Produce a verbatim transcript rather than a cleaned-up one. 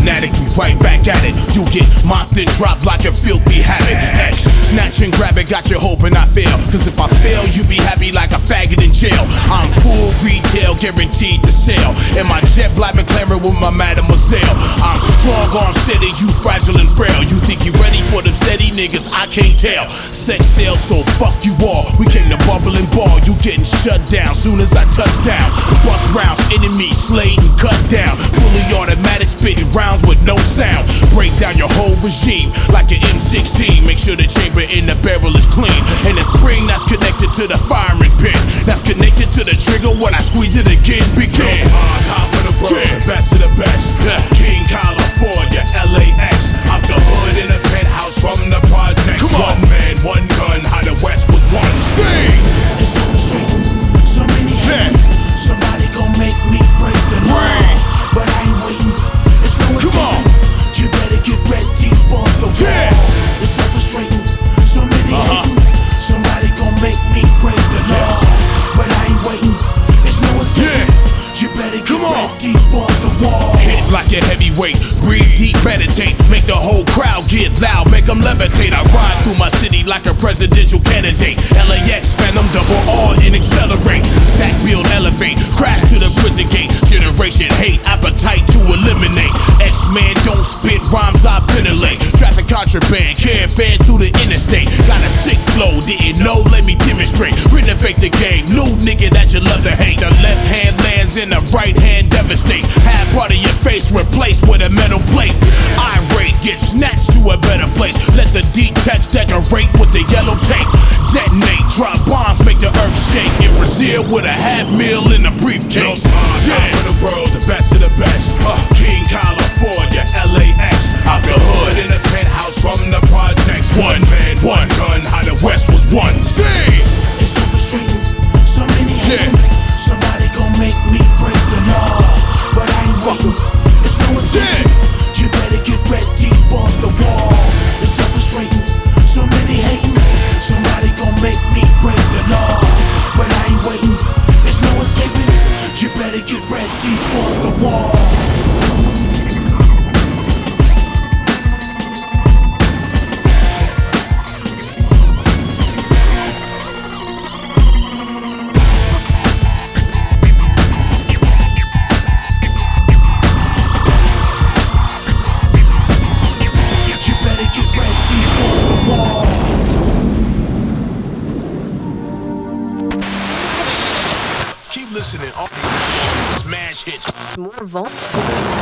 fanatic, you right back at it. You get mopped and dropped like a filthy habit. X, snatch and grab it, got you hoping I fail. Cause if I fail, you be happy like a faggot in jail. I'm full retail, guaranteed to sell. And my jet black McLaren with my mademoiselle. I'm strong, arm steady, you fragile and frail. You think you ready for them steady niggas? I can't tell. Sex sales, so fuck you all. We came to bubble and ball, you getting shut down soon as I touch down. Bust rounds, enemy slayed and cut down. Fully automatic, spitting rounds with no sound. Break down your whole regime like an M sixteen. Make sure the chamber in the barrel is clean. And the spring that's connected to the firing pin, that's connected to the trigger when I squeeze it again. Begin. On top of the world, yeah. The best of the best. Yeah. King California, L A X. Out the hood in a penthouse from the projects. Come on. One man, one gun, how the West was won. Sing. It's so frustrating, so many hate. Somebody gon' make me break the law, but I ain't waiting. It's no escaping. Come on. You better get ready for the war. Yeah. It's so frustrating, so many Uh-huh. hate. Somebody gon' make me break the law, Yes. but I ain't waiting. It's no escaping. Yeah. You better get Come on. ready for the war. Hit like a heavyweight, breathe deep, meditate. Make the whole crowd get loud, make them levitate. I ride through my city like a presidential candidate. L A X, phantom, double R and accelerate. Stack, build, elevate, crash to the prison gate. Generation hate, appetite to eliminate. X-Man don't spit rhymes, I ventilate. Traffic contraband, caravan through the interstate. Got a sick flow, didn't know, let me demonstrate. Renovate the game, new nigga that you love to hate. The left hand lands in the right hand devastates. Half part of your face replaced with a metal plate. Irate, get snatched to a better place. Let the detach decorate with the yellow tape. Detonate, drop bombs, make the earth shake. In Brazil with a half meal in a briefcase. On top of the world, the best of the best. Uh, King California, L A X. Out the hood in a penthouse from the projects. One man, one gun, how the West was won. Sing! It's so frustrating, so many hate. Yeah. Somebody gon' make me break the law, but I ain't waiting. It's no escaping. Yeah. You better get ready for the war. It's so frustrating, so many hating. Somebody gon' make me break the law, but I ain't waiting. It's no escaping. You better get ready for the war. Keep listening. Smash hits. More vulnerable.